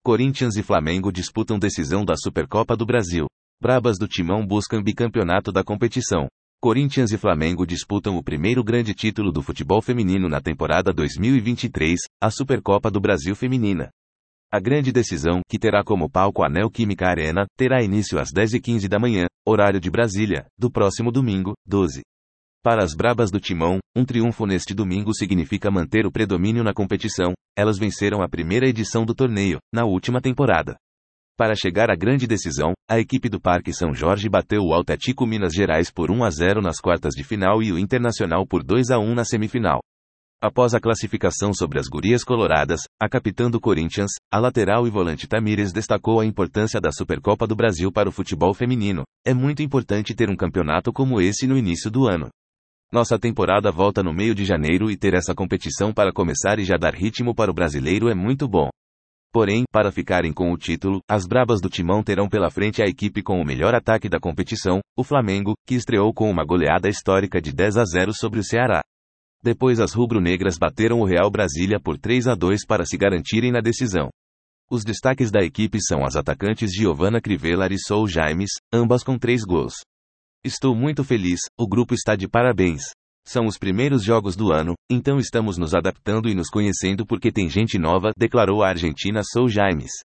Corinthians e Flamengo disputam decisão da Supercopa do Brasil. Brabas do Timão buscam bicampeonato da competição. Corinthians e Flamengo disputam o primeiro grande título do futebol feminino na temporada 2023, a Supercopa do Brasil Feminina. A grande decisão, que terá como palco a Neoquímica Arena, terá início às 10h15 da manhã, horário de Brasília, do próximo domingo, 12. Para as Brabas do Timão, um triunfo neste domingo significa manter o predomínio na competição. Elas venceram a primeira edição do torneio, na última temporada. Para chegar à grande decisão, a equipe do Parque São Jorge bateu o Atlético Minas Gerais por 1-0 nas quartas de final e o Internacional por 2-1 na semifinal. Após a classificação sobre as gurias coloradas, a capitã do Corinthians, a lateral e volante Tamires destacou a importância da Supercopa do Brasil para o futebol feminino. É muito importante ter um campeonato como esse no início do ano. Nossa temporada volta no meio de janeiro e ter essa competição para começar e já dar ritmo para o brasileiro é muito bom. Porém, para ficarem com o título, as Brabas do Timão terão pela frente a equipe com o melhor ataque da competição, o Flamengo, que estreou com uma goleada histórica de 10-0 sobre o Ceará. Depois as rubro-negras bateram o Real Brasília por 3-2 para se garantirem na decisão. Os destaques da equipe são as atacantes Giovana Crivella e Sol Jaimes, ambas com 3 gols. Estou muito feliz, o grupo está de parabéns. São os primeiros jogos do ano, então estamos nos adaptando e nos conhecendo porque tem gente nova, declarou a argentina Sol Jaimes.